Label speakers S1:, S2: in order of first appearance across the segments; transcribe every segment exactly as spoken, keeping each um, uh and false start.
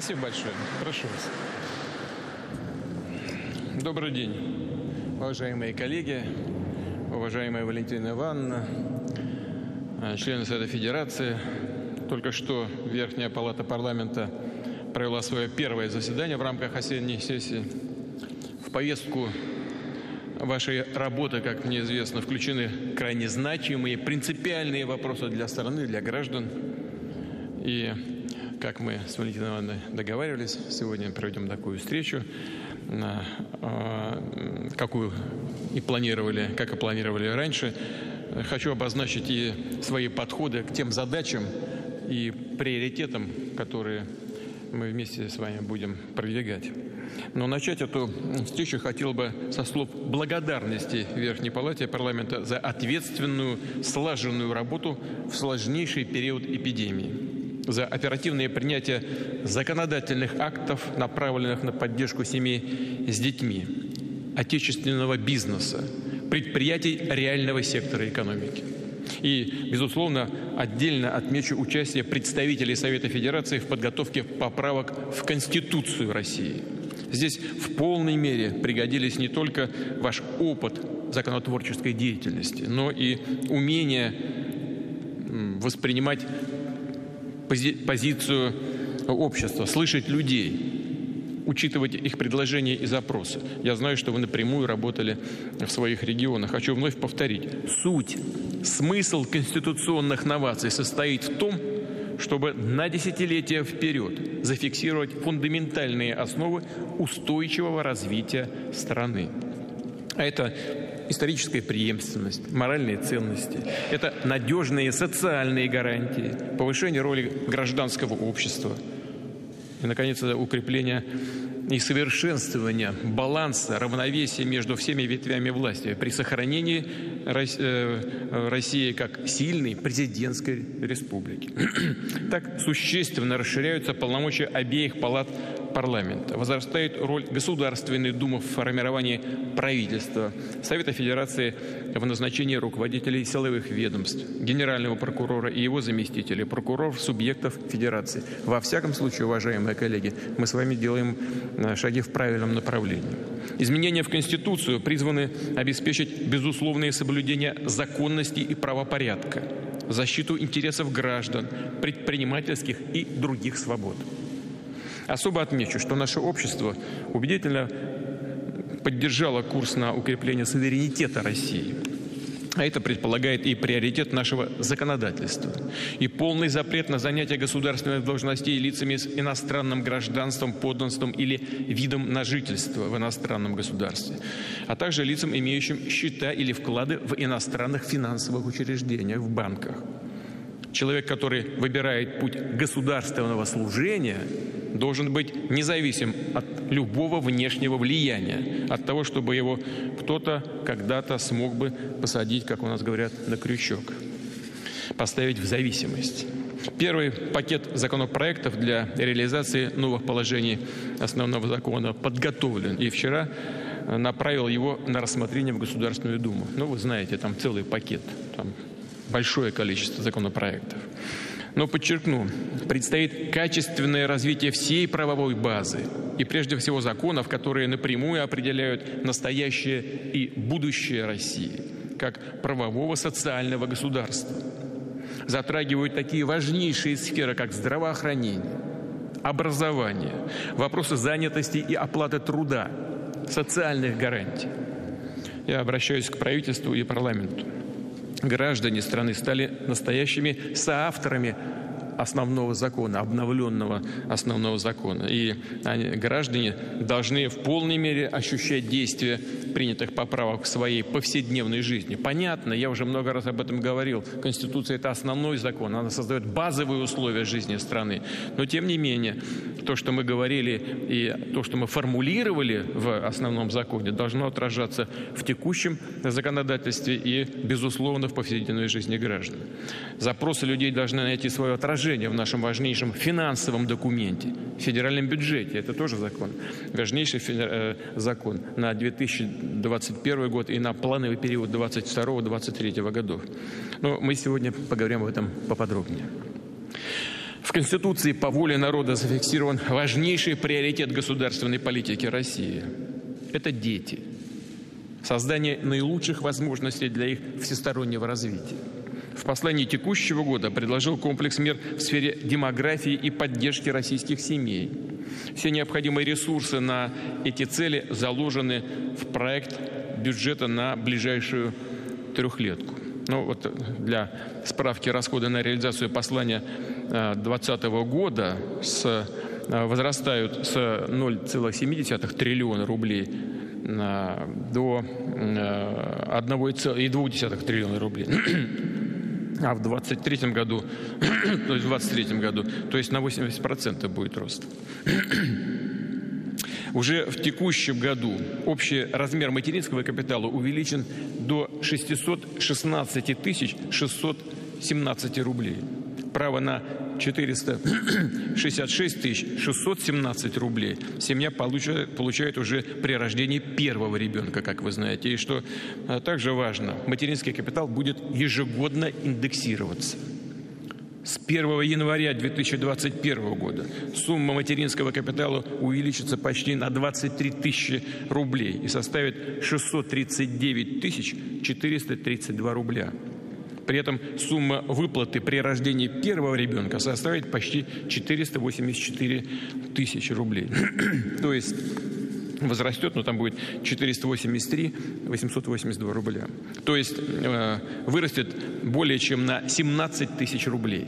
S1: Спасибо большое. Прошу вас. Добрый день, уважаемые коллеги, уважаемая Валентина Ивановна, члены Совета Федерации. Только что Верхняя Палата парламента провела свое первое заседание в рамках осенней сессии. В повестку вашей работы, как мне известно, включены крайне значимые, принципиальные вопросы для страны, для граждан. И, как мы с Валентиной Ивановной договаривались, сегодня проведем такую встречу, какую и планировали, как и планировали раньше. Хочу обозначить и свои подходы к тем задачам и приоритетам, которые мы вместе с вами будем продвигать. Но начать эту встречу хотел бы со слов благодарности Верхней Палате парламента за ответственную, слаженную работу в сложнейший период эпидемии, за оперативное принятие законодательных актов, направленных на поддержку семей с детьми, отечественного бизнеса, предприятий реального сектора экономики. И, безусловно, отдельно отмечу участие представителей Совета Федерации в подготовке поправок в Конституцию России. Здесь в полной мере пригодились не только ваш опыт законотворческой деятельности, но и умение воспринимать пози- позицию общества, слышать людей, учитывать их предложения и запросы. Я знаю, что вы напрямую работали в своих регионах. Хочу вновь повторить. Суть, смысл конституционных новаций состоит в том, чтобы на десятилетия вперед зафиксировать фундаментальные основы устойчивого развития страны. А это историческая преемственность, моральные ценности, это надежные социальные гарантии, повышение роли гражданского общества и, наконец, это укрепление и совершенствование баланса, равновесия между всеми ветвями власти при сохранении России как сильной президентской республики. Так существенно расширяются полномочия обеих палат парламента. Возрастает роль Государственной Думы в формировании правительства, Совета Федерации в назначении руководителей силовых ведомств, генерального прокурора и его заместителей, прокуроров субъектов Федерации. Во всяком случае, уважаемые коллеги, мы с вами делаем шаги в правильном направлении. Изменения в Конституцию призваны обеспечить безусловное соблюдение законности и правопорядка, защиту интересов граждан, предпринимательских и других свобод. Особо отмечу, что наше общество убедительно поддержало курс на укрепление суверенитета России. А это предполагает и приоритет нашего законодательства, и полный запрет на занятие государственных должностей лицами с иностранным гражданством, подданством или видом на жительство в иностранном государстве, а также лицам, имеющим счета или вклады в иностранных финансовых учреждениях, в банках. Человек, который выбирает путь государственного служения, должен быть независим от любого внешнего влияния, от того, чтобы его кто-то когда-то смог бы посадить, как у нас говорят, на крючок, поставить в зависимость. Первый пакет законопроектов для реализации новых положений основного закона подготовлен, и вчера направил его на рассмотрение в Государственную Думу. Ну, вы знаете, там целый пакет, там большое количество законопроектов. Но подчеркну, предстоит качественное развитие всей правовой базы и прежде всего законов, которые напрямую определяют настоящее и будущее России как правового социального государства. Затрагивают такие важнейшие сферы, как здравоохранение, образование, вопросы занятости и оплаты труда, социальных гарантий. Я обращаюсь к правительству и парламенту. Граждане страны стали настоящими соавторами основного закона, обновленного основного закона. И они, граждане должны в полной мере ощущать действие принятых поправок в своей повседневной жизни. Понятно, я уже много раз об этом говорил, Конституция – это основной закон, она создает базовые условия жизни страны. Но тем не менее, то, что мы говорили и то, что мы формулировали в основном законе, должно отражаться в текущем законодательстве и, безусловно, в повседневной жизни граждан. Запросы людей должны найти свое отражение в нашем важнейшем финансовом документе, федеральном бюджете. Это тоже закон. Важнейший э, закон на две тысячи двадцать первый год и на плановый период двадцать второго — двадцать третьего годов. Но мы сегодня поговорим об этом поподробнее. В Конституции по воле народа зафиксирован важнейший приоритет государственной политики России. Это дети. Создание наилучших возможностей для их всестороннего развития. В послании текущего года предложил комплекс мер в сфере демографии и поддержки российских семей. Все необходимые ресурсы на эти цели заложены в проект бюджета на ближайшую трехлетку. Ну, вот для справки, расходы на реализацию послания две тысячи двадцатого года с, возрастают с ноль целых семь десятых триллиона рублей до одного целого двух десятых триллиона рублей. А в двадцать третьем году, то есть в двадцать третьем году, то есть на восемьдесят процентов будет рост. Уже в текущем году общий размер материнского капитала увеличен до шестисот шестнадцати тысяч шестисот семнадцати рублей. Право на четыреста шестьдесят шесть тысяч шестьсот семнадцать рублей семья получает, получает уже при рождении первого ребенка, как вы знаете. И что также важно, материнский капитал будет ежегодно индексироваться. С первого января две тысячи двадцать первого года сумма материнского капитала увеличится почти на двадцать три тысячи рублей и составит шестьсот тридцать девять тысяч четыреста тридцать два рубля. При этом сумма выплаты при рождении первого ребенка составит почти четыреста восемьдесят четыре тысячи рублей. То есть возрастет, но там будет четыреста восемьдесят три тысячи восемьсот восемьдесят два рубля. То есть э, вырастет более чем на семнадцать тысяч рублей.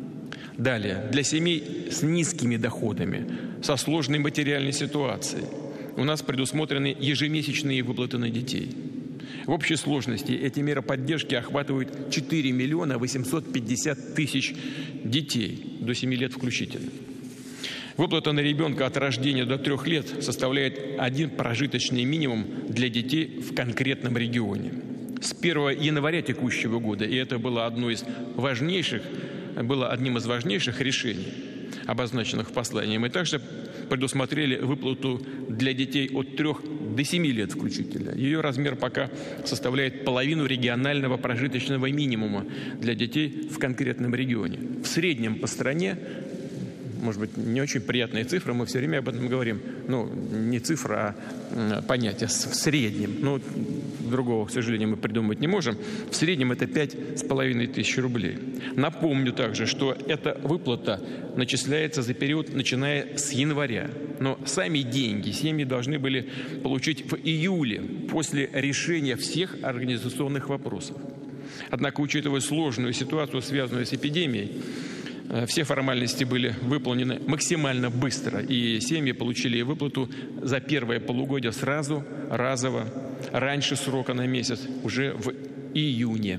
S1: Далее, для семей с низкими доходами, со сложной материальной ситуацией у нас предусмотрены ежемесячные выплаты на детей. В общей сложности эти меры поддержки охватывают четыре миллиона восемьсот пятьдесят тысяч детей до семи лет включительно. Выплата на ребенка от рождения до трех лет составляет один прожиточный минимум для детей в конкретном регионе. С первого января текущего года, и это было одно из важнейших, было одним из важнейших решений, обозначенных в послании, мы также предусмотрели выплату для детей от трёх до семи лет включительно. Ее размер пока составляет половину регионального прожиточного минимума для детей в конкретном регионе. В среднем по стране, может быть, не очень приятная цифра, мы все время об этом говорим, ну, не цифра, а понятие, в среднем, ну, другого, к сожалению, мы придумать не можем, в среднем это пять с половиной тысяч рублей. Напомню также, что эта выплата начисляется за период, начиная с января, но сами деньги семьи должны были получить в июле, после решения всех организационных вопросов. Однако, учитывая сложную ситуацию, связанную с эпидемией, все формальности были выполнены максимально быстро, и семьи получили выплату за первое полугодие сразу, разово, раньше срока на месяц, уже в июне.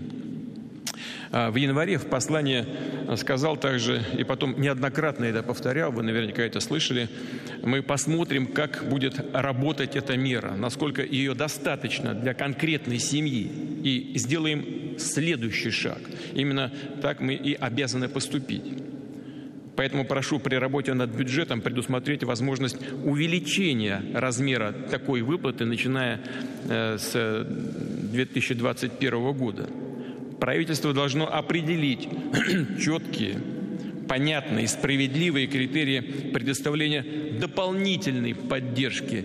S1: В январе в послании сказал также, и потом неоднократно это повторял, вы наверняка это слышали, мы посмотрим, как будет работать эта мера, насколько ее достаточно для конкретной семьи, и сделаем следующий шаг. Именно так мы и обязаны поступить. Поэтому прошу при работе над бюджетом предусмотреть возможность увеличения размера такой выплаты, начиная с две тысячи двадцать первого года. Правительство должно определить четкие, понятные и справедливые критерии предоставления дополнительной поддержки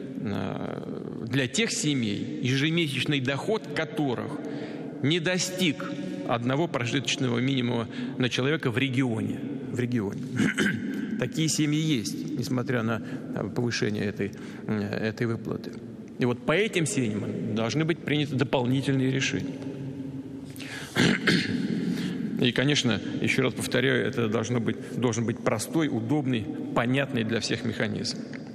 S1: для тех семей, ежемесячный доход которых не достиг одного прожиточного минимума на человека в регионе. В регионе. Такие семьи есть, несмотря на повышение этой, этой выплаты. И вот по этим семьям должны быть приняты дополнительные решения. И, конечно, еще раз повторяю, это должно быть, должен быть простой, удобный, понятный для всех механизм.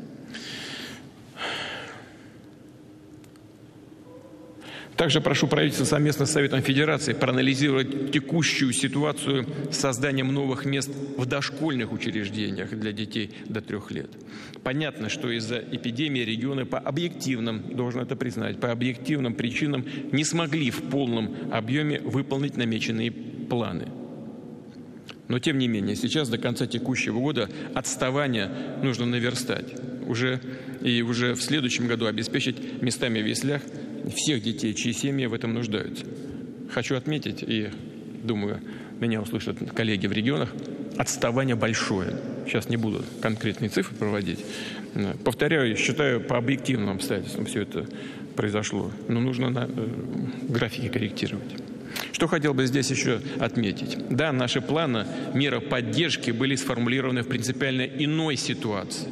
S1: Также прошу правительство совместно с Советом Федерации проанализировать текущую ситуацию с созданием новых мест в дошкольных учреждениях для детей до трех лет. Понятно, что из-за эпидемии регионы по объективным, должен это признать, по объективным причинам не смогли в полном объеме выполнить намеченные планы. Но, тем не менее, сейчас до конца текущего года отставание нужно наверстать. Уже, и уже в следующем году обеспечить местами в яслях всех детей, чьи семьи в этом нуждаются. Хочу отметить, и думаю, меня услышат коллеги в регионах, отставание большое. Сейчас не буду конкретные цифры проводить. Повторяю, считаю, по объективным обстоятельствам все это произошло. Но нужно на, э, графики корректировать. Что хотел бы здесь еще отметить? Да, наши планы мера поддержки были сформулированы в принципиально иной ситуации.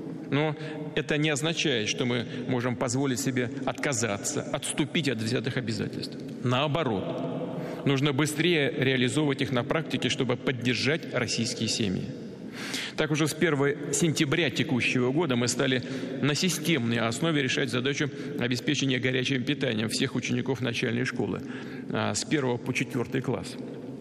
S1: Но это не означает, что мы можем позволить себе отказаться, отступить от взятых обязательств. Наоборот, нужно быстрее реализовывать их на практике, чтобы поддержать российские семьи. Так уже с первого сентября текущего года мы стали на системной основе решать задачу обеспечения горячим питанием всех учеников начальной школы с первого по четвёртый класс.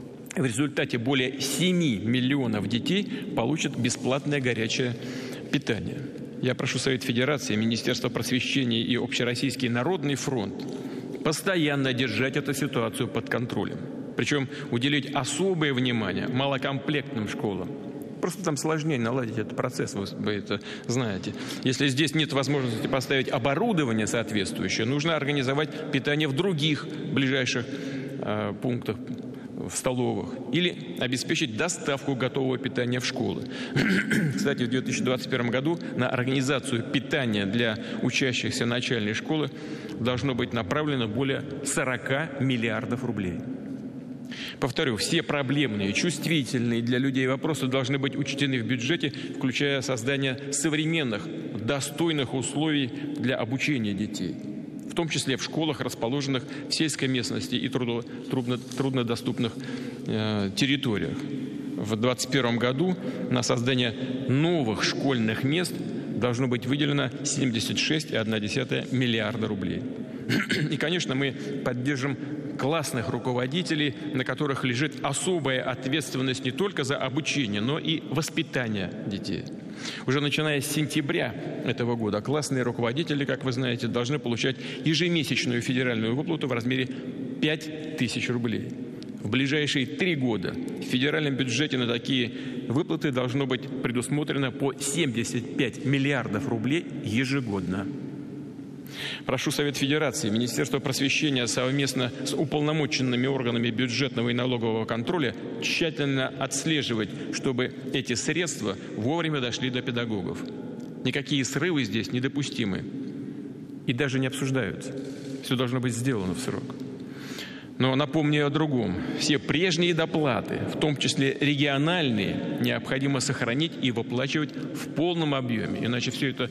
S1: В результате более семи миллионов детей получат бесплатное горячее питание. Я прошу Совет Федерации, Министерство просвещения и Общероссийский народный фронт постоянно держать эту ситуацию под контролем. Причем уделить особое внимание малокомплектным школам. Просто там сложнее наладить этот процесс, вы, вы это знаете. Если здесь нет возможности поставить оборудование соответствующее, нужно организовать питание в других ближайших э, пунктах, в столовых, или обеспечить доставку готового питания в школы. Кстати, в две тысячи двадцать первом году на организацию питания для учащихся начальной школы должно быть направлено более сорока миллиардов рублей. Повторю, все проблемные, чувствительные для людей вопросы должны быть учтены в бюджете, включая создание современных, достойных условий для обучения детей, в том числе в школах, расположенных в сельской местности и трудно, трудно, труднодоступных э, территориях. В две тысячи двадцать первом году на создание новых школьных мест должно быть выделено семьдесят шесть целых одна десятая миллиарда рублей. И, конечно, мы поддержим классных руководителей, на которых лежит особая ответственность не только за обучение, но и воспитание детей. Уже начиная с сентября этого года классные руководители, как вы знаете, должны получать ежемесячную федеральную выплату в размере пять тысяч рублей. В ближайшие три года в федеральном бюджете на такие выплаты должно быть предусмотрено по семьдесят пять миллиардов рублей ежегодно. Прошу Совет Федерации, Министерство просвещения совместно с уполномоченными органами бюджетного и налогового контроля тщательно отслеживать, чтобы эти средства вовремя дошли до педагогов. Никакие срывы здесь недопустимы и даже не обсуждаются. Все должно быть сделано в срок. Но напомню о другом. Все прежние доплаты, в том числе региональные, необходимо сохранить и выплачивать в полном объеме, иначе все это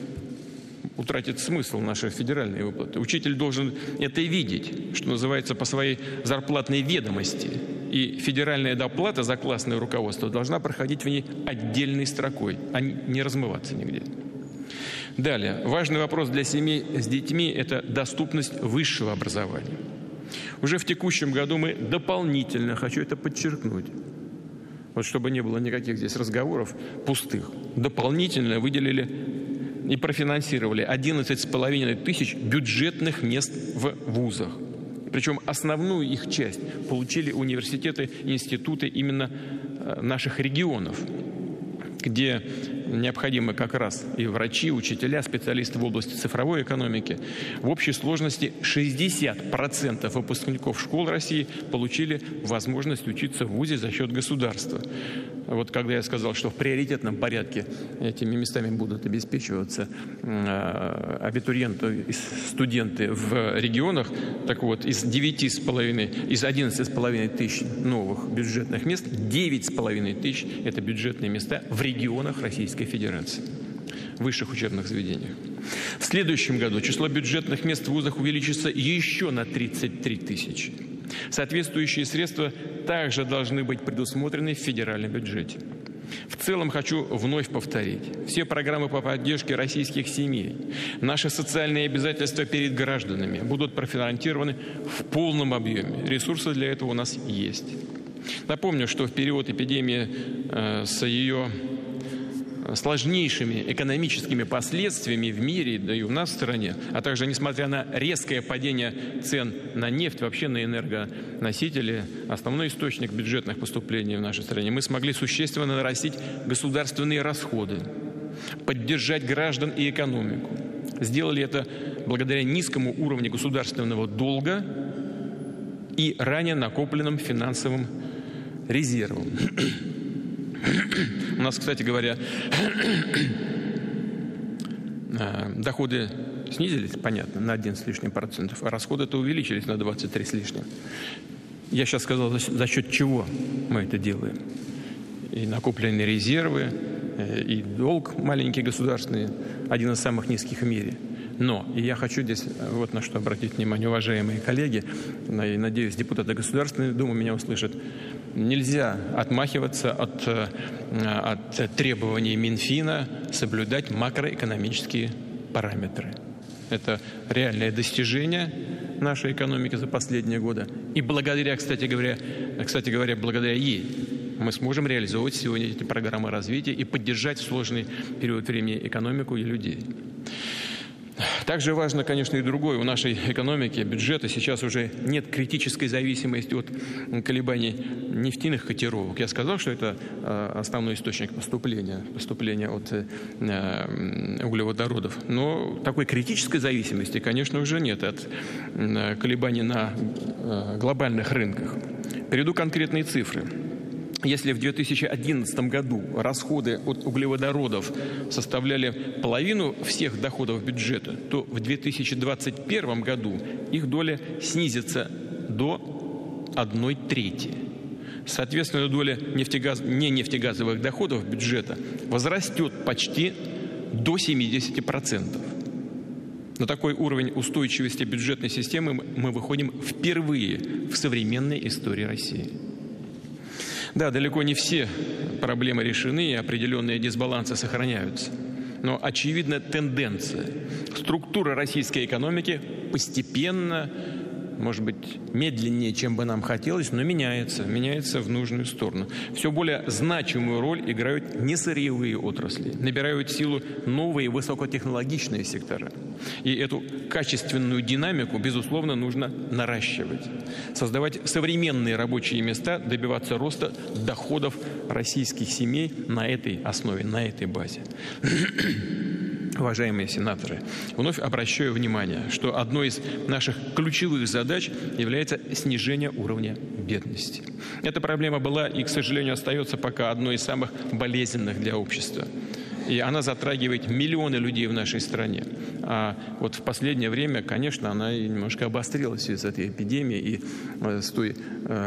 S1: утратит смысл, наши федеральные выплаты. Учитель должен это видеть, что называется, по своей зарплатной ведомости. И федеральная доплата за классное руководство должна проходить в ней отдельной строкой, а не размываться нигде. Далее. Важный вопрос для семей с детьми – это доступность высшего образования. Уже в текущем году мы дополнительно, хочу это подчеркнуть, вот чтобы не было никаких здесь разговоров пустых, дополнительно выделили и профинансировали одиннадцать с половиной тысяч бюджетных мест в вузах. Причем основную их часть получили университеты и институты именно наших регионов, где необходимы как раз и врачи, учителя, специалисты в области цифровой экономики. В общей сложности шестьдесят процентов выпускников школ России получили возможность учиться в вузе за счет государства. Вот когда я сказал, что в приоритетном порядке этими местами будут обеспечиваться абитуриенты и студенты в регионах, так вот, из девяти с половиной, из одиннадцати с половиной тысяч новых бюджетных мест, девять с половиной тысяч – это бюджетные места в регионах Российской Федерации, в высших учебных заведениях. В следующем году число бюджетных мест в вузах увеличится еще на тридцать три тысячи. Соответствующие средства также должны быть предусмотрены в федеральном бюджете. В целом хочу вновь повторить. Все программы по поддержке российских семей, наши социальные обязательства перед гражданами будут профинансированы в полном объеме. Ресурсы для этого у нас есть. Напомню, что в период эпидемии э, с ее сложнейшими экономическими последствиями в мире, да и у нас в стране, а также несмотря на резкое падение цен на нефть, вообще на энергоносители, основной источник бюджетных поступлений в нашей стране, мы смогли существенно нарастить государственные расходы, поддержать граждан и экономику. Сделали это благодаря низкому уровню государственного долга и ранее накопленным финансовым резервам. У нас, кстати говоря, доходы снизились, понятно, на один с лишним процентов, а расходы-то увеличились на двадцать три с лишним. Я сейчас сказал, за счет чего мы это делаем. И накопленные резервы, и долг маленький государственный, один из самых низких в мире. Но, и я хочу здесь вот на что обратить внимание, уважаемые коллеги, и, надеюсь, депутаты Государственной Думы меня услышат, нельзя отмахиваться от, от требований Минфина соблюдать макроэкономические параметры. Это реальное достижение нашей экономики за последние годы. И благодаря, кстати говоря, кстати говоря, благодаря ей мы сможем реализовывать сегодня эти программы развития и поддержать в сложный период времени экономику и людей. Также важно, конечно, и другое. У нашей экономики, бюджета сейчас уже нет критической зависимости от колебаний нефтяных котировок. Я сказал, что это основной источник поступления, поступления от углеводородов. Но такой критической зависимости, конечно, уже нет от колебаний на глобальных рынках. Приведу конкретные цифры. Если в две тысячи одиннадцатом году расходы от углеводородов составляли половину всех доходов бюджета, то в две тысячи двадцать первом году их доля снизится до одной трети. Соответственно, доля нефтегаз... не нефтегазовых доходов бюджета возрастет почти до семидесяти процентов. На такой уровень устойчивости бюджетной системы мы выходим впервые в современной истории России. Да, далеко не все проблемы решены, и определенные дисбалансы сохраняются. Но очевидна тенденция. Структура российской экономики постепенно, может быть, медленнее, чем бы нам хотелось, но меняется, меняется в нужную сторону. Все более значимую роль играют несырьевые отрасли, набирают силу новые высокотехнологичные сектора. И эту качественную динамику, безусловно, нужно наращивать. Создавать современные рабочие места, добиваться роста доходов российских семей на этой основе, на этой базе. Уважаемые сенаторы, вновь обращаю внимание, что одной из наших ключевых задач является снижение уровня бедности. Эта проблема была и, к сожалению, остается пока одной из самых болезненных для общества. И она затрагивает миллионы людей в нашей стране. А вот в последнее время, конечно, она немножко обострилась в связи с этой эпидемией и э, с, той,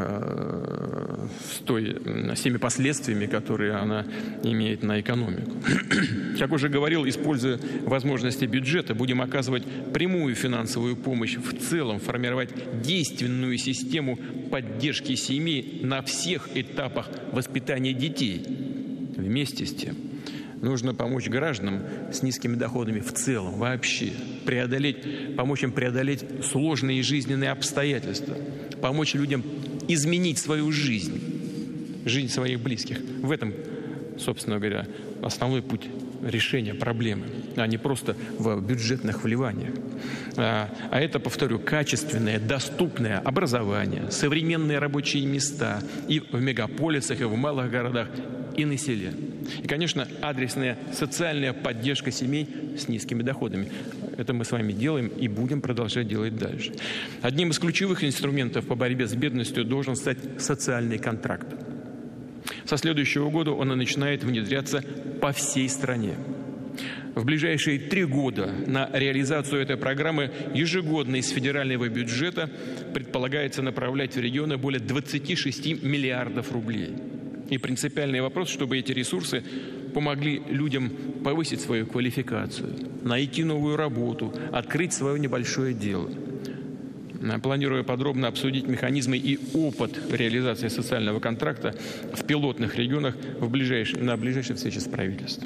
S1: э, с, той, с теми последствиями, которые она имеет на экономику. Как уже говорил, используя возможности бюджета, будем оказывать прямую финансовую помощь в целом, формировать действенную систему поддержки семей на всех этапах воспитания детей. Вместе с тем, нужно помочь гражданам с низкими доходами в целом, вообще, преодолеть, помочь им преодолеть сложные жизненные обстоятельства, помочь людям изменить свою жизнь, жизнь своих близких. В этом, собственно говоря, основной путь решения проблемы, а не просто в бюджетных вливаниях. А, а это, повторю, качественное, доступное образование, современные рабочие места и в мегаполисах, и в малых городах, и на селе. И, конечно, адресная социальная поддержка семей с низкими доходами. Это мы с вами делаем и будем продолжать делать дальше. Одним из ключевых инструментов по борьбе с бедностью должен стать социальный контракт. Со следующего года он и начинает внедряться по всей стране. В ближайшие три года на реализацию этой программы ежегодно из федерального бюджета предполагается направлять в регионы более двадцати шести миллиардов рублей. И принципиальный вопрос, чтобы эти ресурсы помогли людям повысить свою квалификацию, найти новую работу, открыть свое небольшое дело. Планирую подробно обсудить механизмы и опыт реализации социального контракта в пилотных регионах в ближайшей, на ближайшей встрече с правительством.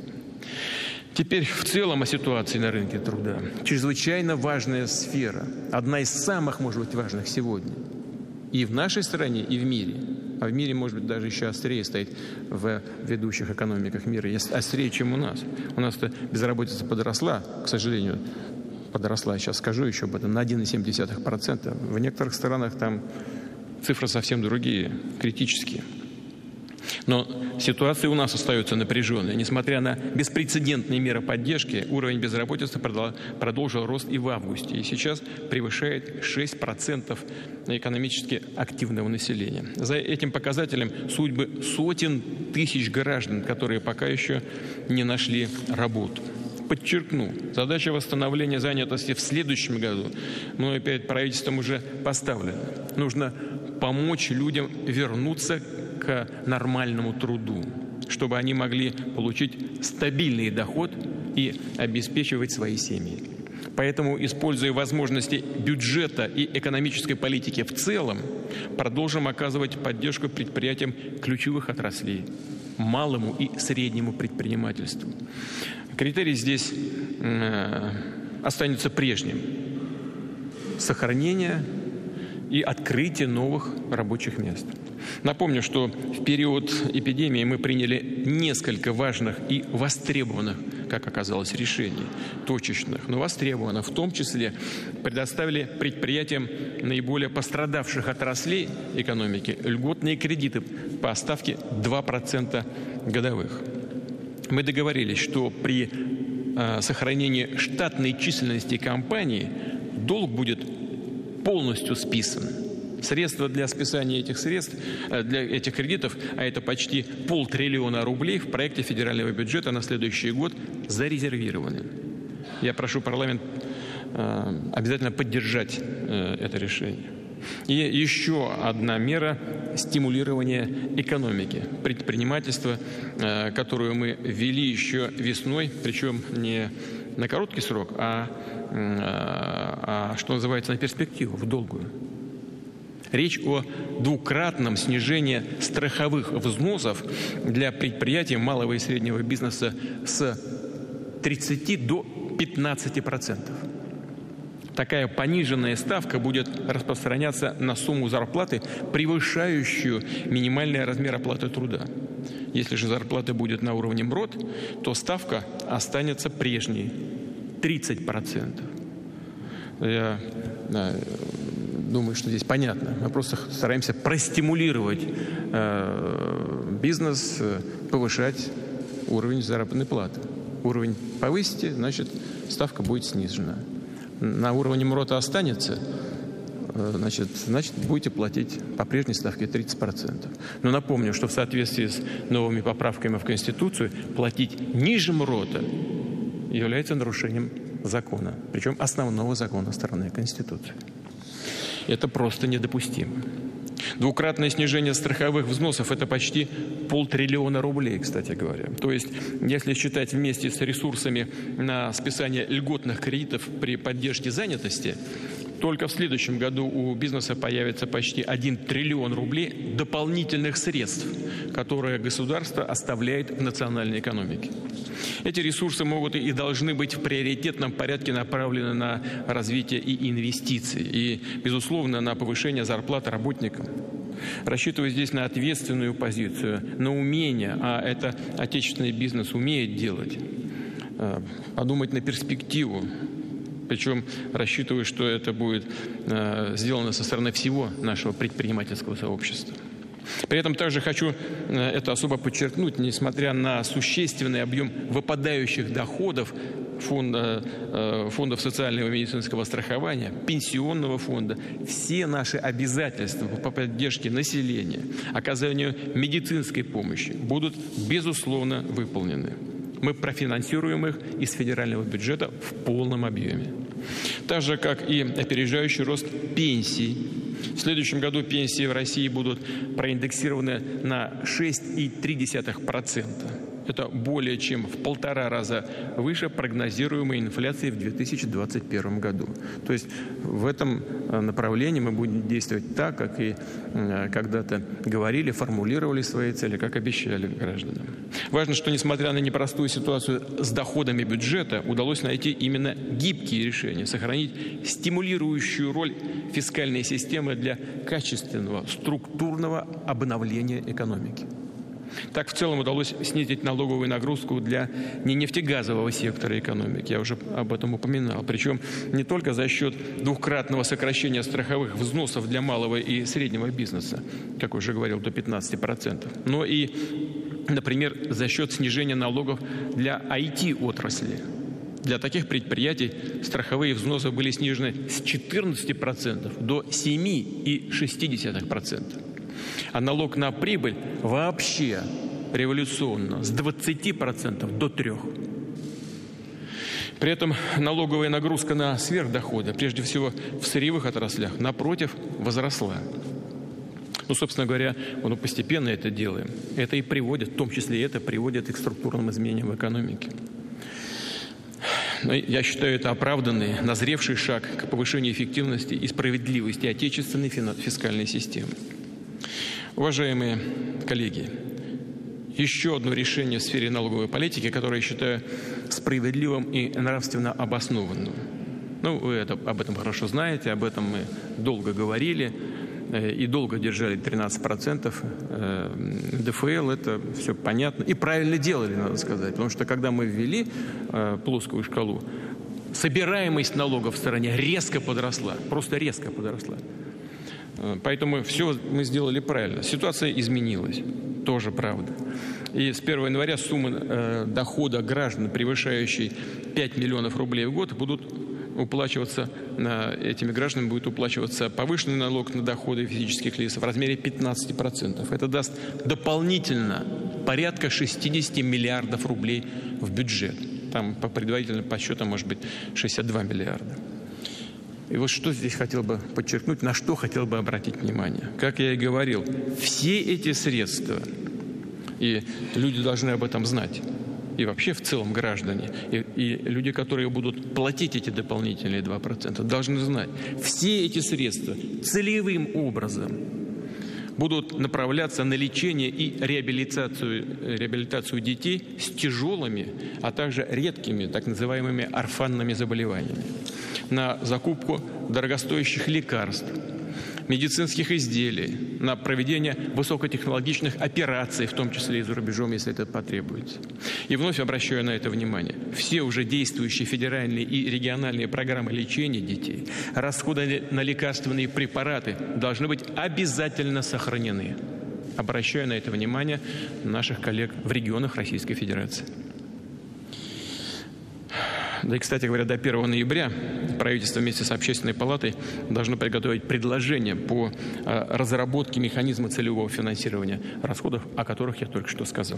S1: Теперь в целом о ситуации на рынке труда. Чрезвычайно важная сфера, одна из самых, может быть, важных сегодня. И в нашей стране, и в мире. А в мире, может быть, даже еще острее стоит в ведущих экономиках мира. Острее, чем у нас. У нас-то безработица подросла, к сожалению, подросла, сейчас скажу еще об этом, на один целых семь десятых процента. В некоторых странах там цифры совсем другие, критические. Но ситуация у нас остается напряженной. Несмотря на беспрецедентные меры поддержки, уровень безработицы продолжил рост и в августе. И сейчас превышает шесть процентов экономически активного населения. За этим показателем судьбы сотен тысяч граждан, которые пока еще не нашли работу. Подчеркну, задача восстановления занятости в следующем году мной перед правительством уже поставлена. Нужно помочь людям вернуться к нормальному труду, чтобы они могли получить стабильный доход и обеспечивать свои семьи. Поэтому, используя возможности бюджета и экономической политики в целом, продолжим оказывать поддержку предприятиям ключевых отраслей, малому и среднему предпринимательству. Критерий здесь э, останется прежним – сохранение и открытие новых рабочих мест. Напомню, что в период эпидемии мы приняли несколько важных и востребованных, как оказалось, решений, точечных, но востребованных, в том числе предоставили предприятиям наиболее пострадавших отраслей экономики льготные кредиты по ставке два процента годовых. Мы договорились, что при э, сохранении штатной численности компании долг будет полностью списан. Средства для списания этих средств, для этих кредитов, а это почти полтриллиона рублей, в проекте федерального бюджета на следующий год зарезервированы. Я прошу парламент э, обязательно поддержать э, это решение. И еще одна мера стимулирования экономики, предпринимательства, э, которую мы ввели еще весной, причем не на короткий срок, а, э, а что называется, на перспективу, в долгую. Речь о двукратном снижении страховых взносов для предприятий малого и среднего бизнеса с тридцати до пятнадцати процентов. Такая пониженная ставка будет распространяться на сумму зарплаты, превышающую минимальный размер оплаты труда. Если же зарплата будет на уровне МРОТ, то ставка останется прежней – тридцать процентов. Я да, думаю, что здесь понятно. Мы просто стараемся простимулировать э, бизнес, э, повышать уровень заработной платы. Уровень повысите, значит, ставка будет снижена. На уровне МРОТа останется, э, значит, значит, будете платить по прежней ставке тридцать процентов. Но напомню, что в соответствии с новыми поправками в Конституцию платить ниже МРОТа является нарушением закона, причем основного закона страны, Конституции. Это просто недопустимо. Двукратное снижение страховых взносов – это почти полтриллиона рублей, кстати говоря. То есть, если считать вместе с ресурсами на списание льготных кредитов при поддержке занятости, только в следующем году у бизнеса появится почти один триллион рублей дополнительных средств, которые государство оставляет в национальной экономике. Эти ресурсы могут и должны быть в приоритетном порядке направлены на развитие и инвестиции, и, безусловно, на повышение зарплат работникам. Рассчитывая здесь на ответственную позицию, на умение, а это отечественный бизнес умеет делать, подумать на перспективу. Причем рассчитываю, что это будет э, сделано со стороны всего нашего предпринимательского сообщества. При этом также хочу э, это особо подчеркнуть, несмотря на существенный объем выпадающих доходов фонда, э, фондов социального и медицинского страхования, пенсионного фонда, все наши обязательства по поддержке населения, оказанию медицинской помощи будут, безусловно, выполнены. Мы профинансируем их из федерального бюджета в полном объеме. Так же, как и опережающий рост пенсий. В следующем году пенсии в России будут проиндексированы на шесть целых три десятых процента. Это более чем в полтора раза выше прогнозируемой инфляции в две тысячи двадцать первом году. То есть в этом направлении мы будем действовать так, как и когда-то говорили, формулировали свои цели, как обещали гражданам. Важно, что несмотря на непростую ситуацию с доходами бюджета, удалось найти именно гибкие решения, сохранить стимулирующую роль фискальной системы для качественного структурного обновления экономики. Так в целом удалось снизить налоговую нагрузку для ненефтегазового сектора экономики. Я уже об этом упоминал. Причем не только за счет двукратного сокращения страховых взносов для малого и среднего бизнеса, как уже говорил, до пятнадцати процентов, но и, например, за счет снижения налогов для ай ти-отрасли. Для таких предприятий страховые взносы были снижены с четырнадцати процентов до семи целых шести десятых процента. А налог на прибыль вообще революционно с двадцати процентов до трёх процентов. При этом налоговая нагрузка на сверхдоходы, прежде всего в сырьевых отраслях, напротив, возросла. Ну, собственно говоря, мы постепенно это делаем. Это и приводит, в том числе и это приводит к структурным изменениям в экономике. Но я считаю, это оправданный, назревший шаг к повышению эффективности и справедливости отечественной фискальной системы. Уважаемые коллеги, еще одно решение в сфере налоговой политики, которое я считаю справедливым и нравственно обоснованным. Ну, вы это, об этом хорошо знаете, об этом мы долго говорили э, и долго держали тринадцать процентов. Э, эн дэ эф эл, это все понятно. И правильно делали, надо сказать, потому что когда мы ввели э, плоскую шкалу, собираемость налогов в стране резко подросла, просто резко подросла. Поэтому все мы сделали правильно. Ситуация изменилась, тоже правда. И с первого января суммы э, дохода граждан, превышающей пять миллионов рублей в год, будут уплачиваться, э, этими гражданами будет уплачиваться повышенный налог на доходы физических лиц в размере пятнадцати процентов. Это даст дополнительно порядка шестидесяти миллиардов рублей в бюджет. Там по предварительным подсчетам может быть шестьдесят два миллиарда. И вот что здесь хотел бы подчеркнуть, на что хотел бы обратить внимание. Как я и говорил, все эти средства, и люди должны об этом знать, и вообще в целом граждане, и, и люди, которые будут платить эти дополнительные два процента, должны знать, все эти средства целевым образом будут направляться на лечение и реабилитацию, реабилитацию детей с тяжелыми, а также редкими, так называемыми орфанными заболеваниями, на закупку дорогостоящих лекарств, медицинских изделий, на проведение высокотехнологичных операций, в том числе и за рубежом, если это потребуется. И вновь обращаю на это внимание. Все уже действующие федеральные и региональные программы лечения детей, расходы на лекарственные препараты должны быть обязательно сохранены. Обращаю на это внимание наших коллег в регионах Российской Федерации. Да и, кстати говоря, до первого ноября правительство вместе с Общественной палатой должно приготовить предложение по разработке механизма целевого финансирования расходов, о которых я только что сказал.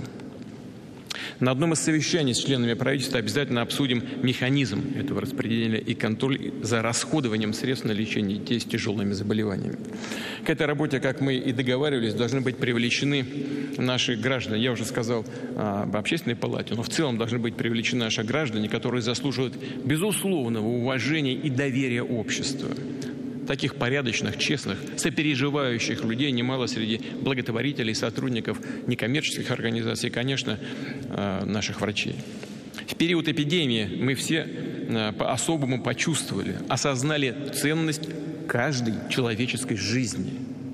S1: На одном из совещаний с членами правительства обязательно обсудим механизм этого распределения и контроль за расходованием средств на лечение детей с тяжелыми заболеваниями. К этой работе, как мы и договаривались, должны быть привлечены наши граждане. Я уже сказал об Общественной палате, но в целом должны быть привлечены наши граждане, которые заслуживают безусловного уважения и доверия общества. Таких порядочных, честных, сопереживающих людей немало среди благотворителей, сотрудников некоммерческих организаций и, конечно, наших врачей. В период эпидемии мы все по-особому почувствовали, осознали ценность каждой человеческой жизни,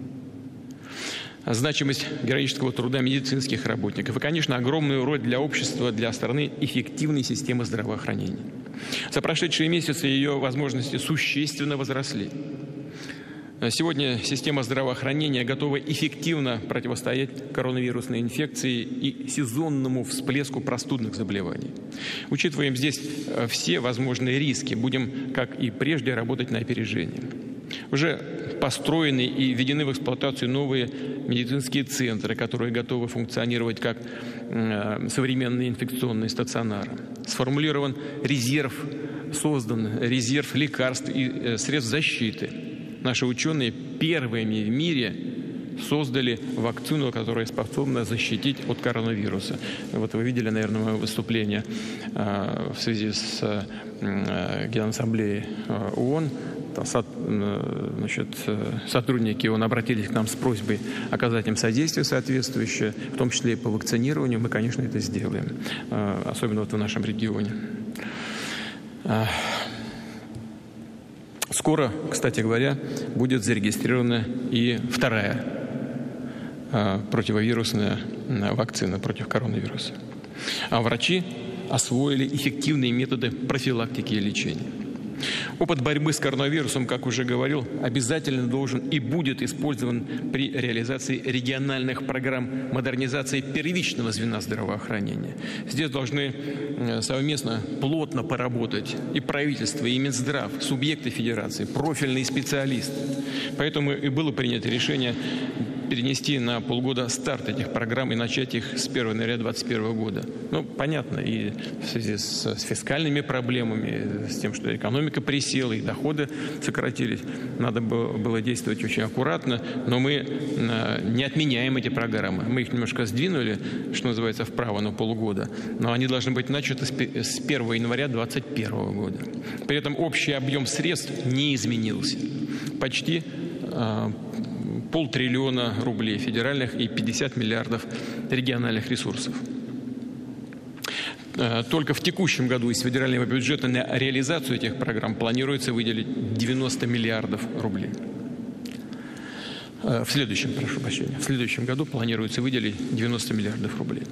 S1: значимость героического труда медицинских работников и, конечно, огромную роль для общества, для страны эффективной системы здравоохранения. За прошедшие месяцы ее возможности существенно возросли. Сегодня система здравоохранения готова эффективно противостоять коронавирусной инфекции и сезонному всплеску простудных заболеваний. Учитываем здесь все возможные риски, будем, как и прежде, работать на опережение. Уже построены и введены в эксплуатацию новые медицинские центры, которые готовы функционировать как э, современные инфекционные стационары. Сформулирован резерв, создан резерв лекарств и э, средств защиты. Наши ученые первыми в мире создали вакцину, которая способна защитить от коронавируса. Вот вы видели, наверное, мое выступление э, в связи с э, Генеральной ассамблеей э, ООН. Значит, сотрудники ООН обратились к нам с просьбой оказать им содействие соответствующее, в том числе и по вакцинированию. Мы, конечно, это сделаем, особенно вот в нашем регионе. Скоро, кстати говоря, будет зарегистрирована и вторая противовирусная вакцина против коронавируса. А врачи освоили эффективные методы профилактики и лечения. Опыт борьбы с коронавирусом, как уже говорил, обязательно должен и будет использован при реализации региональных программ модернизации первичного звена здравоохранения. Здесь должны совместно плотно поработать и правительство, и Минздрав, субъекты федерации, профильные специалисты. Поэтому и было принято решение перенести на полгода старт этих программ и начать их с первого января две тысячи двадцать первого года. Ну, понятно, и в связи с, с фискальными проблемами, с тем, что экономика присела и доходы сократились, надо было, было действовать очень аккуратно, но мы э, не отменяем эти программы. Мы их немножко сдвинули, что называется, вправо на полгода, но они должны быть начаты с первого января две тысячи двадцать первого года. При этом общий объем средств не изменился. Почти э, полтриллиона рублей федеральных и пятьдесят миллиардов региональных ресурсов. Только в текущем году из федерального бюджета на реализацию этих программ планируется выделить девяносто миллиардов рублей. В следующем, прошу прощения, в следующем году планируется выделить девяносто миллиардов рублей.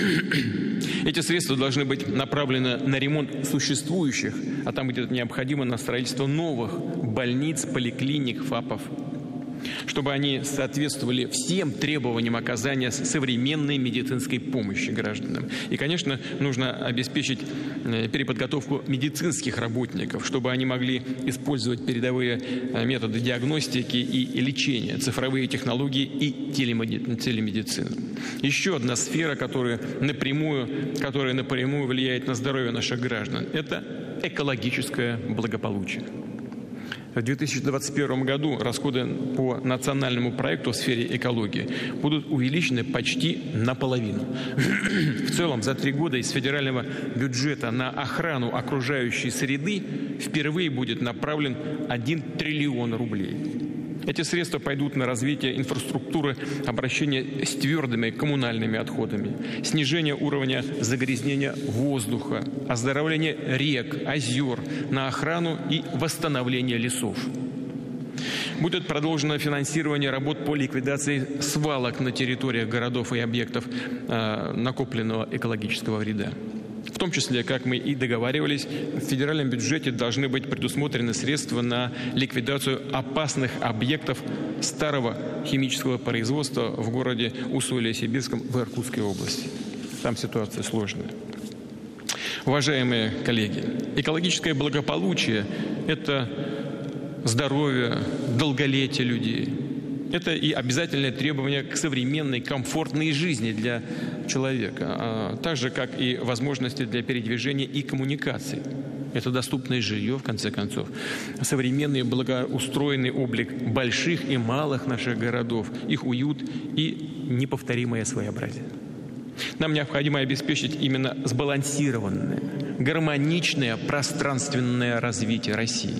S1: Эти средства должны быть направлены на ремонт существующих, а там, где это необходимо, на строительство новых больниц, поликлиник, ФАПов, чтобы они соответствовали всем требованиям оказания современной медицинской помощи гражданам. И, конечно, нужно обеспечить переподготовку медицинских работников, чтобы они могли использовать передовые методы диагностики и лечения, цифровые технологии и телемедицину. Еще одна сфера, которая напрямую, которая напрямую влияет на здоровье наших граждан, это экологическое благополучие. В две тысячи двадцать первом году расходы по национальному проекту в сфере экологии будут увеличены почти наполовину. В целом, за три года из федерального бюджета на охрану окружающей среды впервые будет направлен один триллион рублей. Эти средства пойдут на развитие инфраструктуры обращения с твердыми коммунальными отходами, снижение уровня загрязнения воздуха, оздоровление рек, озер, на охрану и восстановление лесов. Будет продолжено финансирование работ по ликвидации свалок на территориях городов и объектов э, накопленного экологического вреда. В том числе, как мы и договаривались, в федеральном бюджете должны быть предусмотрены средства на ликвидацию опасных объектов старого химического производства в городе Усолье-Сибирском в Иркутской области. Там ситуация сложная. Уважаемые коллеги, экологическое благополучие – это здоровье, долголетие людей. Это и обязательное требование к современной, комфортной жизни для человека, так же, как и возможности для передвижения и коммуникаций. Это доступное жилье, в конце концов, современный благоустроенный облик больших и малых наших городов, их уют и неповторимое своеобразие. Нам необходимо обеспечить именно сбалансированное, гармоничное пространственное развитие России.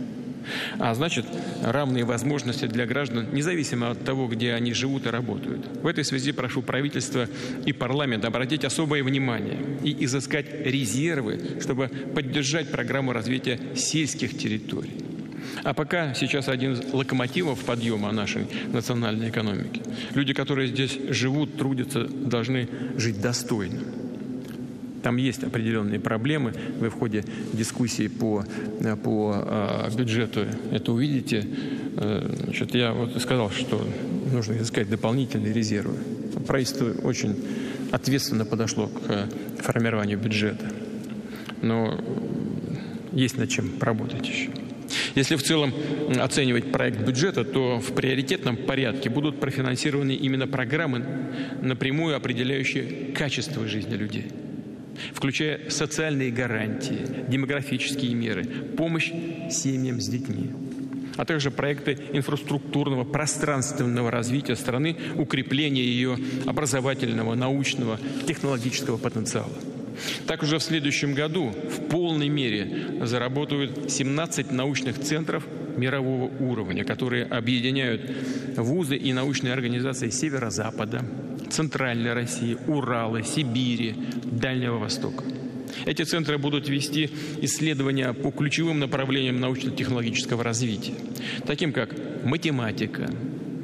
S1: А значит, равные возможности для граждан, независимо от того, где они живут и работают. В этой связи прошу правительство и парламент обратить особое внимание и изыскать резервы, чтобы поддержать программу развития сельских территорий. А пока сейчас один из локомотивов подъема нашей национальной экономики. Люди, которые здесь живут, трудятся, должны жить достойно. Там есть определенные проблемы. Вы в ходе дискуссии по, по э, бюджету это увидите. Э, значит, я вот сказал, что нужно искать дополнительные резервы. Правительство очень ответственно подошло к формированию бюджета. Но есть над чем работать еще. Если в целом оценивать проект бюджета, то в приоритетном порядке будут профинансированы именно программы, напрямую определяющие качество жизни людей, включая социальные гарантии, демографические меры, помощь семьям с детьми, а также проекты инфраструктурного, пространственного развития страны, укрепления ее образовательного, научного, технологического потенциала. Так уже в следующем году в полной мере заработают семнадцать научных центров мирового уровня, которые объединяют вузы и научные организации Северо-Запада, Центральной России, Урала, Сибири, Дальнего Востока. Эти центры будут вести исследования по ключевым направлениям научно-технологического развития, таким как математика,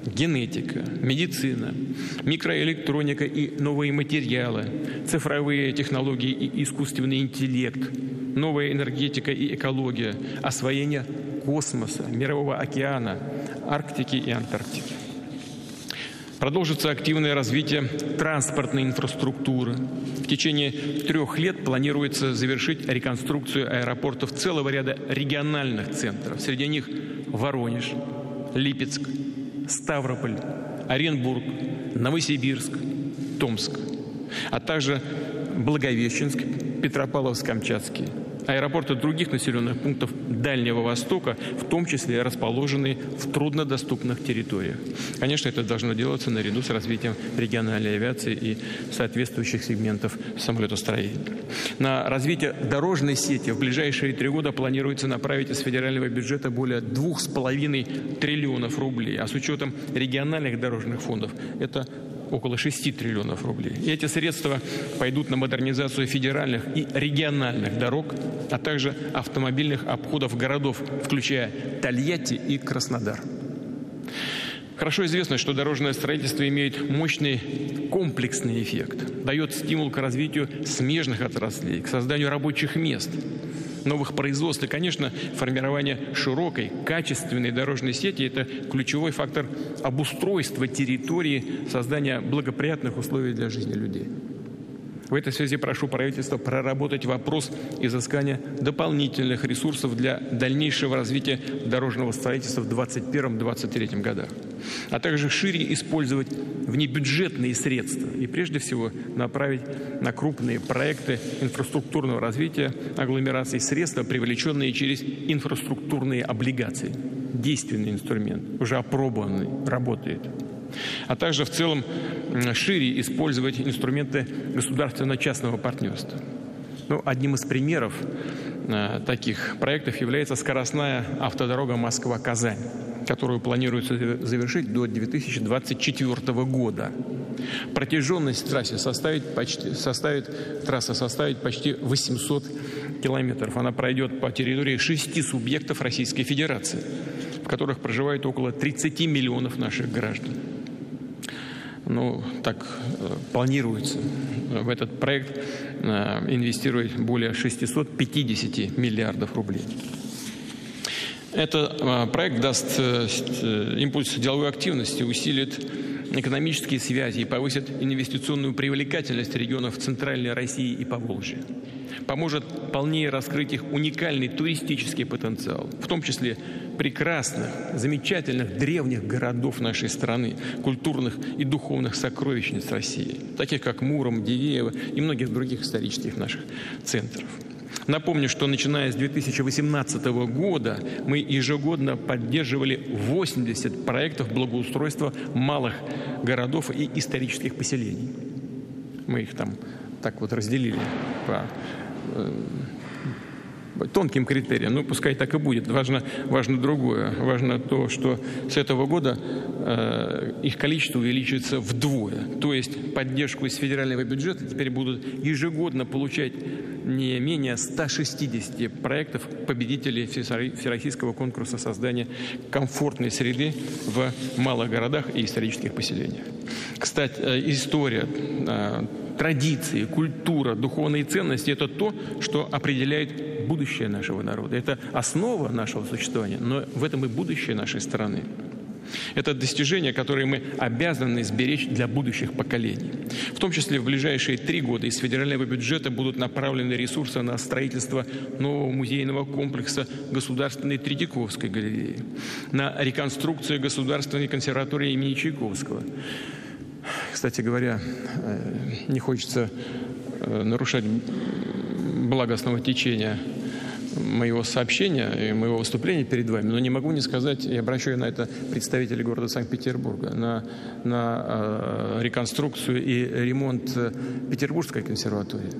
S1: генетика, медицина, микроэлектроника и новые материалы, цифровые технологии и искусственный интеллект, новая энергетика и экология, освоение космоса, мирового океана, Арктики и Антарктики. Продолжится активное развитие транспортной инфраструктуры. В течение трех лет планируется завершить реконструкцию аэропортов целого ряда региональных центров. Среди них Воронеж, Липецк, Ставрополь, Оренбург, Новосибирск, Томск, а также Благовещенск, Петропавловск-Камчатский, аэропорты других населенных пунктов Дальнего Востока, в том числе расположенные в труднодоступных территориях. Конечно, это должно делаться наряду с развитием региональной авиации и соответствующих сегментов самолетостроения. На развитие дорожной сети в ближайшие три года планируется направить из федерального бюджета более двух с половиной триллионов рублей, а с учетом региональных дорожных фондов это около шести триллионов рублей. И эти средства пойдут на модернизацию федеральных и региональных дорог, а также автомобильных обходов городов, включая Тольятти и Краснодар. Хорошо известно, что дорожное строительство имеет мощный комплексный эффект, дает стимул к развитию смежных отраслей, к созданию рабочих мест, новых производств. И, конечно, формирование широкой, качественной дорожной сети – это ключевой фактор обустройства территории, создания благоприятных условий для жизни людей. В этой связи прошу правительство проработать вопрос изыскания дополнительных ресурсов для дальнейшего развития дорожного строительства в двадцать первом — двадцать третьем годах, а также шире использовать внебюджетные средства и прежде всего направить на крупные проекты инфраструктурного развития агломераций средства, привлеченные через инфраструктурные облигации. Действенный инструмент, уже опробованный, работает. А также в целом шире использовать инструменты государственно-частного партнерства. Ну, одним из примеров э, таких проектов является скоростная автодорога Москва-Казань, которую планируется завершить до две тысячи двадцать четвёртого года. Протяженность трассы составит почти, составит, трасса составит почти восемьсот километров. Она пройдет по территории шести субъектов Российской Федерации, в которых проживает около тридцати миллионов наших граждан. Ну, так э, планируется в этот проект э, инвестировать более шестисот пятидесяти миллиардов рублей. Этот э, проект даст э, импульс деловой активности, усилит экономические связи и повысит инвестиционную привлекательность регионов Центральной России и Поволжья. Поможет полнее раскрыть их уникальный туристический потенциал, в том числе прекрасных, замечательных древних городов нашей страны, культурных и духовных сокровищниц России, таких как Муром, Дивеево и многих других исторических наших центров. Напомню, что начиная с две тысячи восемнадцатого года мы ежегодно поддерживали восемьдесят проектов благоустройства малых городов и исторических поселений. Мы их там так вот разделили по э, тонким критериям. Ну, пускай так и будет. Важно, важно другое. Важно то, что с этого года э, их количество увеличится вдвое. То есть поддержку из федерального бюджета теперь будут ежегодно получать не менее ста шестидесяти проектов победителей Всероссийского конкурса создания комфортной среды в малых городах и исторических поселениях. Кстати, история, традиции, культура, духовные ценности – это то, что определяет будущее нашего народа. Это основа нашего существования, но в этом и будущее нашей страны. Это достижения, которые мы обязаны сберечь для будущих поколений. В том числе в ближайшие три года из федерального бюджета будут направлены ресурсы на строительство нового музейного комплекса Государственной Третьяковской галереи, на реконструкцию Государственной консерватории имени Чайковского. Кстати говоря, не хочется нарушать благостного течения моего сообщения и моего выступления перед вами, но не могу не сказать, и обращаю на это представителей города Санкт-Петербурга, на, на э, реконструкцию и ремонт Петербургской консерватории.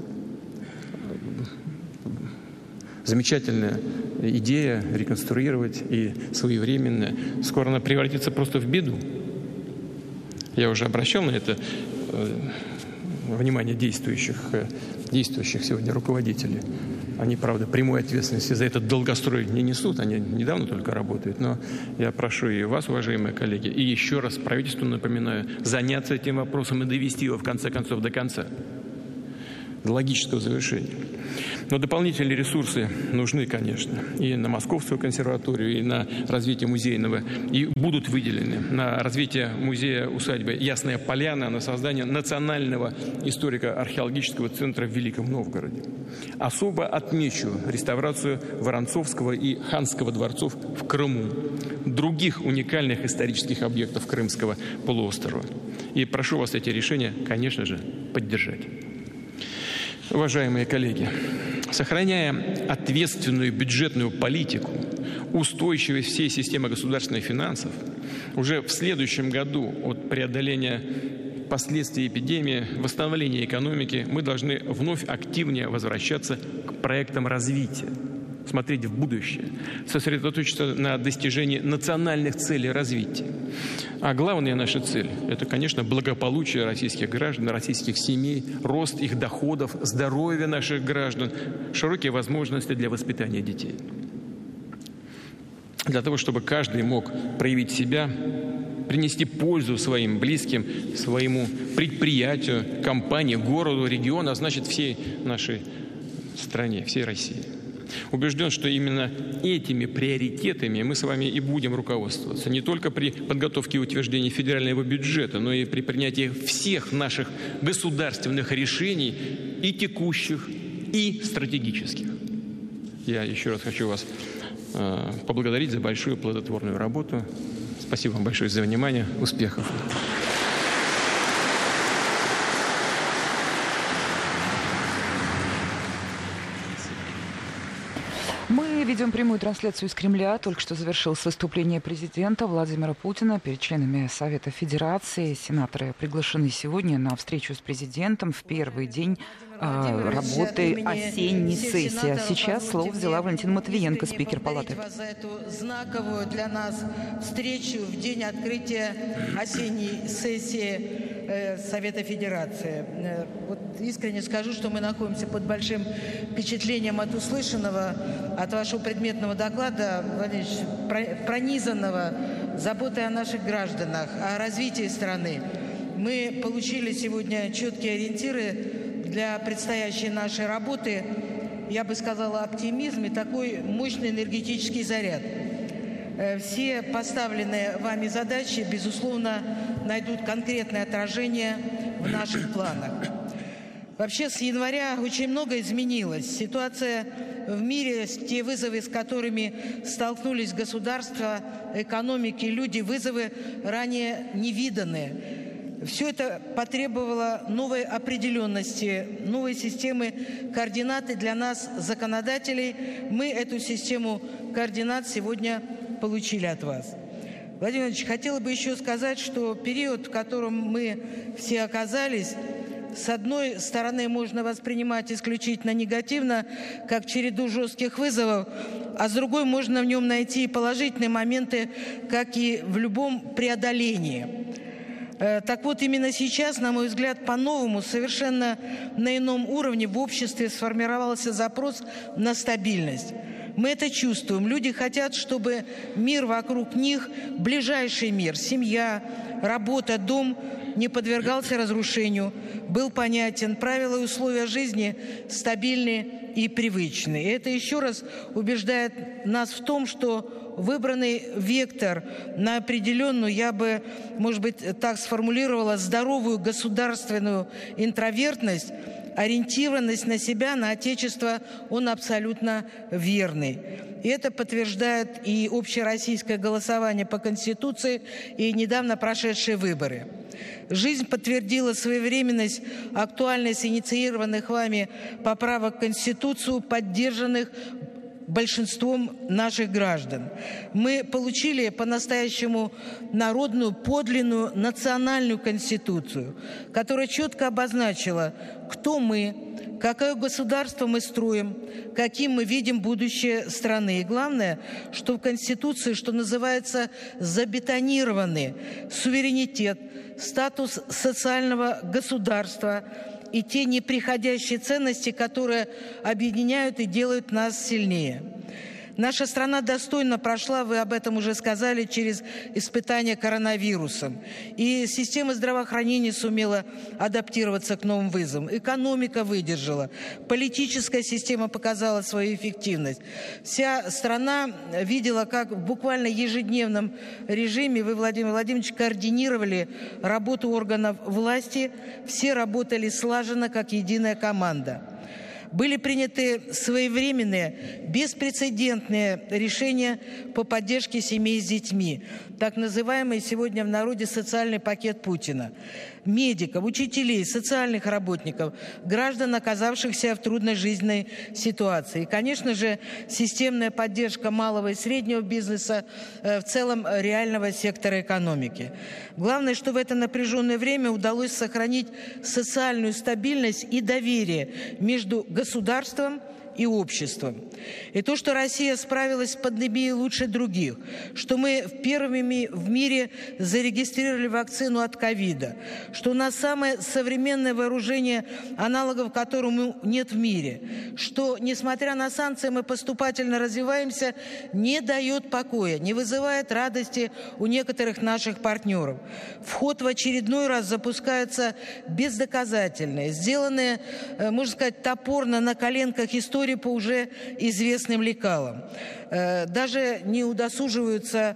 S1: Замечательная идея реконструировать и своевременная. Скоро она превратится просто в беду. Я уже обращал на это э, внимание действующих, э, действующих сегодня руководителей. Они, правда, прямой ответственности за этот долгострой не несут, они недавно только работают. Но я прошу и вас, уважаемые коллеги, и еще раз правительству напоминаю, заняться этим вопросом и довести его, в конце концов, до конца, до логического завершения. Но дополнительные ресурсы нужны, конечно, и на Московскую консерваторию, и на развитие музейного, и будут выделены на развитие музея-усадьбы «Ясная Поляна», на создание национального историко-археологического центра в Великом Новгороде. Особо отмечу реставрацию Воронцовского и Ханского дворцов в Крыму, других уникальных исторических объектов Крымского полуострова. И прошу вас эти решения, конечно же, поддержать. Уважаемые коллеги, сохраняя ответственную бюджетную политику, устойчивость всей системы государственных финансов, уже в следующем году от преодоления последствий эпидемии, восстановления экономики, мы должны вновь активнее возвращаться к проектам развития, смотреть в будущее, сосредоточиться на достижении национальных целей развития. А главная наша цель – это, конечно, благополучие российских граждан, российских семей, рост их доходов, здоровье наших граждан, широкие возможности для воспитания детей. Для того, чтобы каждый мог проявить себя, принести пользу своим близким, своему предприятию, компании, городу, региону, а значит, всей нашей стране, всей России. Убежден, что именно этими приоритетами мы с вами и будем руководствоваться не только при подготовке и утверждении федерального бюджета, но и при принятии всех наших государственных решений, и текущих, и стратегических. Я еще раз хочу вас э, поблагодарить за большую плодотворную работу. Спасибо вам большое за внимание. Успехов!
S2: Мы ведем прямую трансляцию из Кремля. Только что завершилось выступление президента Владимира Путина перед членами Совета Федерации. Сенаторы приглашены сегодня на встречу с президентом в первый день э, работы осенней сессии. А сейчас слово взяла Валентина Матвиенко, спикер Палаты.
S3: Вас за эту знаковую для нас встречу в день открытия осенней сессии Совета Федерации. Вот искренне скажу, что мы находимся под большим впечатлением от услышанного, от вашего предметного доклада, Владимир Ильич, пронизанного заботой о наших гражданах, о развитии страны. Мы получили сегодня четкие ориентиры для предстоящей нашей работы, я бы сказала, оптимизм и такой мощный энергетический заряд. Все поставленные вами задачи, безусловно, найдут конкретное отражение в наших планах. Вообще, с января очень много изменилось. Ситуация в мире, те вызовы, с которыми столкнулись государства, экономики, люди, вызовы ранее невиданные. Все это потребовало новой определенности, новой системы координаты для нас, законодателей. Мы эту систему координат сегодня получили от вас. Владимир Владимирович, хотела бы еще сказать, что период, в котором мы все оказались, с одной стороны, можно воспринимать исключительно негативно, как череду жестких вызовов, а с другой можно в нем найти положительные моменты, как и в любом преодолении. Так вот, именно сейчас, на мой взгляд, по-новому, совершенно на ином уровне в обществе сформировался запрос на стабильность. Мы это чувствуем. Люди хотят, чтобы мир вокруг них, ближайший мир, семья, работа, дом не подвергался разрушению, был понятен, правила и условия жизни стабильны и привычны. И это еще раз убеждает нас в том, что выбранный вектор на определенную, я бы, может быть, так сформулировала, здоровую государственную интровертность, ориентированность на себя, на Отечество, он абсолютно верный. И это подтверждает и общероссийское голосование по Конституции, и недавно прошедшие выборы. Жизнь подтвердила своевременность, актуальность инициированных вами поправок в Конституцию, поддержанных большинством наших граждан. Мы получили по-настоящему народную, подлинную, национальную конституцию, которая четко обозначила, кто мы, какое государство мы строим, каким мы видим будущее страны. И главное, что в Конституции, что называется, забетонированы суверенитет, статус социального государства и те неприходящие ценности, которые объединяют и делают нас сильнее. Наша страна достойно прошла, вы об этом уже сказали, через испытания коронавирусом. И система здравоохранения сумела адаптироваться к новым вызовам. Экономика выдержала. Политическая система показала свою эффективность. Вся страна видела, как в буквально ежедневном режиме вы, Владимир Владимирович, координировали работу органов власти. Все работали слаженно, как единая команда. Были приняты своевременные, беспрецедентные решения по поддержке семей с детьми, так называемый сегодня в народе социальный пакет Путина. Медиков, учителей, социальных работников, граждан, оказавшихся в трудной жизненной ситуации. И, конечно же, системная поддержка малого и среднего бизнеса, в целом реального сектора экономики. Главное, что в это напряженное время удалось сохранить социальную стабильность и доверие между государством и обществом. И то, что Россия справилась с пандемией лучше других, что мы первыми в мире зарегистрировали вакцину от ковида, что у нас самое современное вооружение, аналогов которому нет в мире, что, несмотря на санкции, мы поступательно развиваемся, не дает покоя, не вызывает радости у некоторых наших партнеров. В ход в очередной раз запускаются бездоказательные, сделанные, можно сказать, топорно на коленках истории по уже известным лекалам. Даже не удосуживаются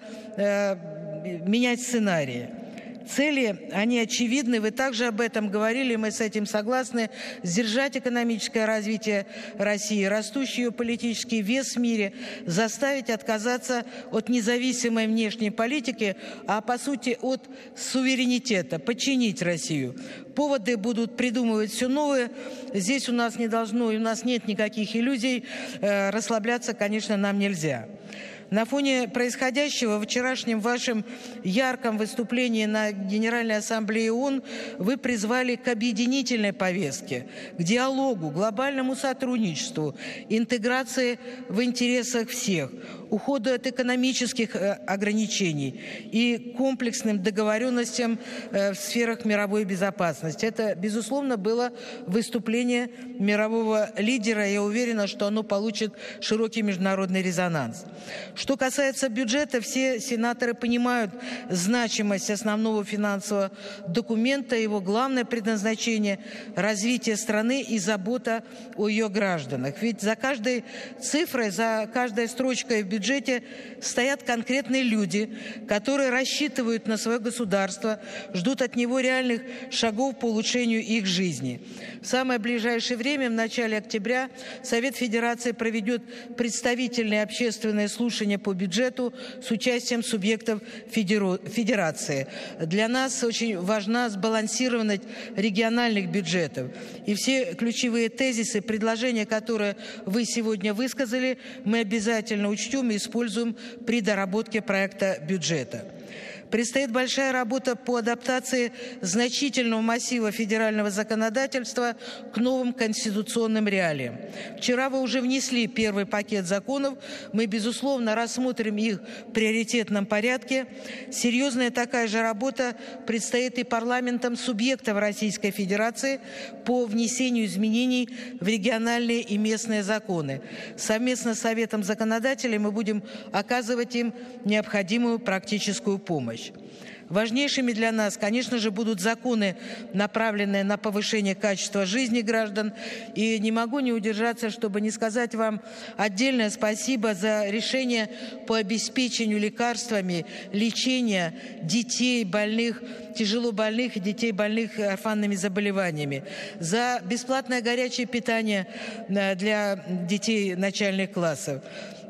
S3: менять сценарии. Цели, они очевидны, вы также об этом говорили, мы с этим согласны. Сдержать экономическое развитие России, растущий ее политический вес в мире, заставить отказаться от независимой внешней политики, а по сути от суверенитета, подчинить Россию. Поводы будут придумывать все новые. Здесь у нас не должно, и у нас нет никаких иллюзий. Расслабляться, конечно, нам нельзя. На фоне происходящего в вчерашнем вашем ярком выступлении на Генеральной Ассамблее ООН вы призвали к объединительной повестке, к диалогу, глобальному сотрудничеству, интеграции в интересах всех, уходу от экономических ограничений и комплексным договоренностям в сферах мировой безопасности. Это, безусловно, было выступление мирового лидера. Я уверена, что оно получит широкий международный резонанс. Что касается бюджета, все сенаторы понимают значимость основного финансового документа, его главное предназначение – развитие страны и забота о ее гражданах. Ведь за каждой цифрой, за каждой строчкой в бюджете стоят конкретные люди, которые рассчитывают на свое государство, ждут от него реальных шагов по улучшению их жизни. В самое ближайшее время, в начале октября, Совет Федерации проведет представительные общественные слушания по бюджету с участием субъектов Федерации. Для нас очень важна сбалансированность региональных бюджетов. И все ключевые тезисы, предложения, которые вы сегодня высказали, мы обязательно учтем и используем при доработке проекта бюджета. Предстоит большая работа по адаптации значительного массива федерального законодательства к новым конституционным реалиям. Вчера вы уже внесли первый пакет законов. Мы, безусловно, рассмотрим их в приоритетном порядке. Серьезная такая же работа предстоит и парламентам субъектов Российской Федерации по внесению изменений в региональные и местные законы. Совместно с Советом законодателей мы будем оказывать им необходимую практическую помощь. Важнейшими для нас, конечно же, будут законы, направленные на повышение качества жизни граждан. И не могу не удержаться, чтобы не сказать вам отдельное спасибо за решение по обеспечению лекарствами лечения детей больных, тяжело больных и детей больных орфанными заболеваниями, за бесплатное горячее питание для детей начальных классов.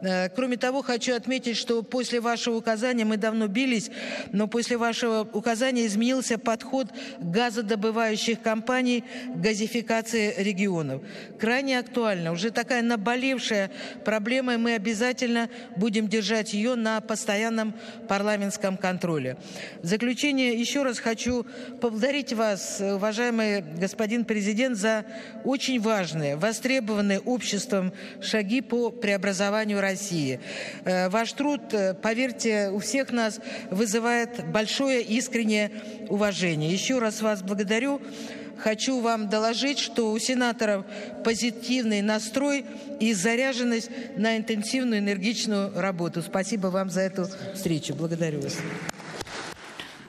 S3: Кроме того, хочу отметить, что после вашего указания мы давно бились, но после вашего указания изменился подход газодобывающих компаний к газификации регионов. Крайне актуально. Уже такая наболевшая проблема, и мы обязательно будем держать ее на постоянном парламентском контроле. В заключение еще раз хочу поблагодарить вас, уважаемый господин президент, за очень важные, востребованные обществом шаги по преобразованию России. Ваш труд, поверьте, у всех нас вызывает большое искреннее уважение. Еще раз вас благодарю. Хочу вам доложить, что у сенаторов позитивный настрой и заряженность на интенсивную энергичную работу. Спасибо вам за эту встречу. Благодарю вас.